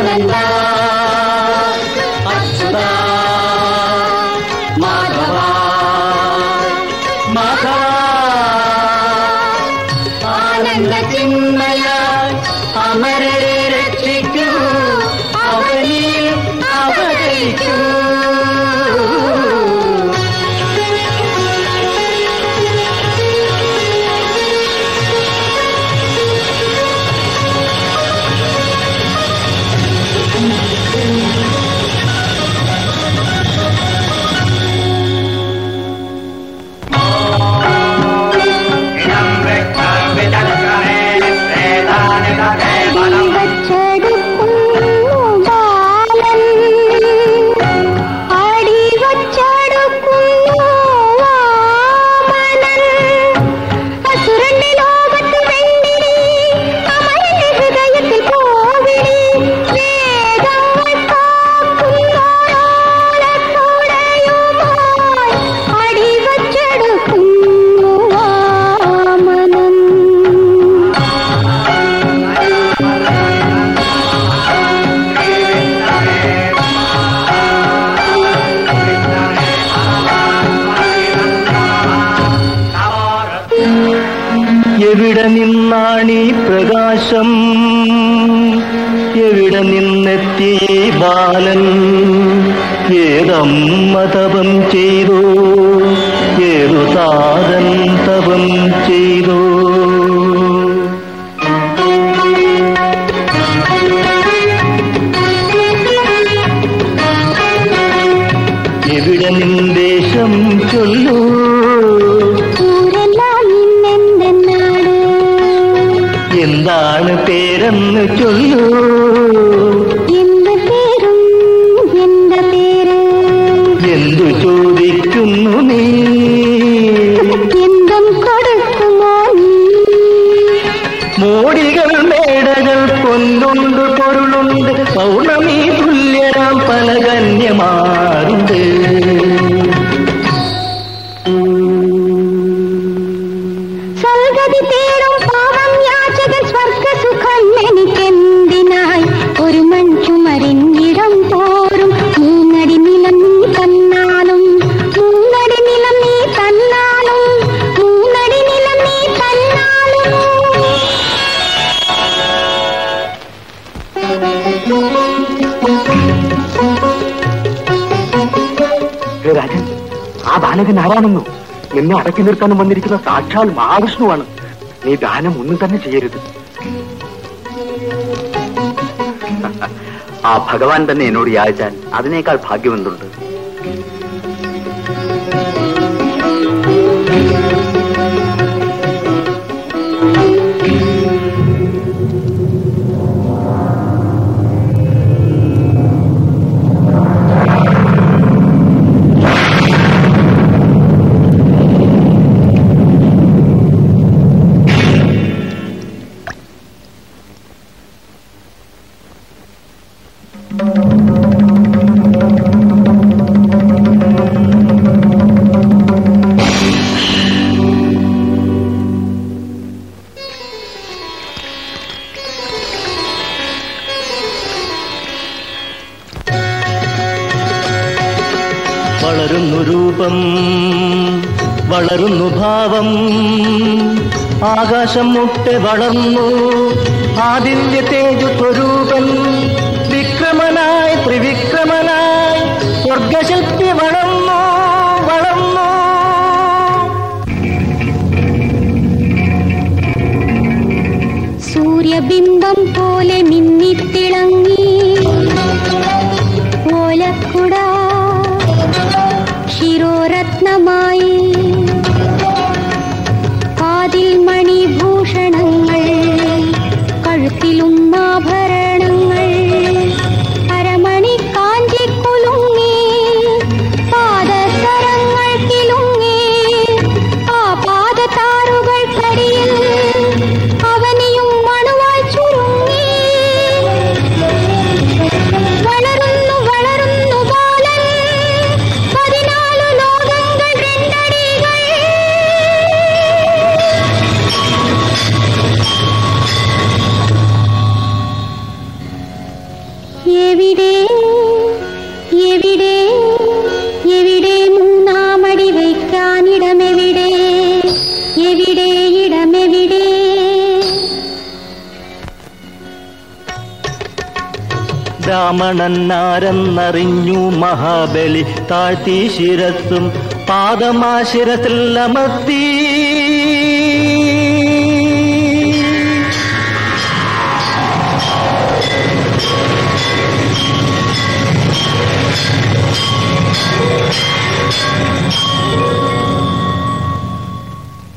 ആനന്ദ അച്യുത മാധവ മാധവ ആനന്ദ ചിന്മയ അമരരെ രക്ഷിക്കൂ അവനിൽ അവതരിക്കൂ. എവിടെ നിന്നാണീ പ്രകാശം, എവിടെ നിന്നെത്തി ബാലൻ, ഏതമ്മ തപം ചെയ്തു, ഏതു താതൻ തപം ചെയ്തു. എവിടെ നിന്ദേശം ചൊല്ലൂ, എന്താണ് പേരെന്ന് ചൊല്ലൂ. എന്റെ പേരും എന്റെ പേര് എന്തു ചോദിക്കുന്നു നീ, എന്തും കൊടുക്കുമോ നീ. മോടികൾ മേടകൾ പൊന്നുണ്ട് പൊരുളുണ്ട്, പൗർണമി തുല്യരാം പല കന്യമാരുണ്ട്. സൽഗതി തേടും പാവം യാചകൻ സ്വർഗസുഖം എനിക്കെന്തിനായി. ഒരു മൺചുമരിന്നിടം തോറും മൂന്നടി നിലം നീ തന്നാലും, മൂന്നടി നിലം നീ തന്നാലും, മൂന്നടി നിലം നീ തന്നാലും. രാജൻ, ആ ബാലകൻ ആരാണെന്നോ? നിന്നെ അടക്കി നിർത്താനും വന്നിരിക്കുന്ന സാക്ഷാൽ മഹാവിഷ്ണുവാണ്. നീ ദാനം ഒന്നും തന്നെ ചെയ്യരുത്. ആ ഭഗവാൻ തന്നെ എന്നോട് യാചിച്ചാൽ അതിനേക്കാൾ ഭാഗ്യമെന്തുണ്ട്? വളരുന്നു രൂപം, വളരുന്നു ഭാവം, ആകാശം മുട്ടെ വളർന്നു ആദിത്യ തേജു സ്വരൂപൻ. വിക്രമനായി ത്രിവിക്രമനായി സ്വർഗശില്പി വളർന്നു വളർന്നു. സൂര്യബിംബം പോലെ മിന്നിത്തിളങ്ങി ഓലക്കുട ശിരോരത്നമായി, കാതിൽ മണിഭൂഷണങ്ങൾ, കഴുത്തിലും ആഭരണങ്ങൾ, അരമണി കാഞ്ചി കുലുങ്ങി, പാദസരങ്ങൾ കിലുങ്ങി, ആ പാദതാരുകൾക്കടിയിൽ അവനിയും മണുവായി ചുരുങ്ങി. ബ്രാഹ്മണനാരെന്നറിഞ്ഞു മഹാബലി താഴ്ത്തി ശിരസ്സും പാദമാശിരസിൽ അമർത്തി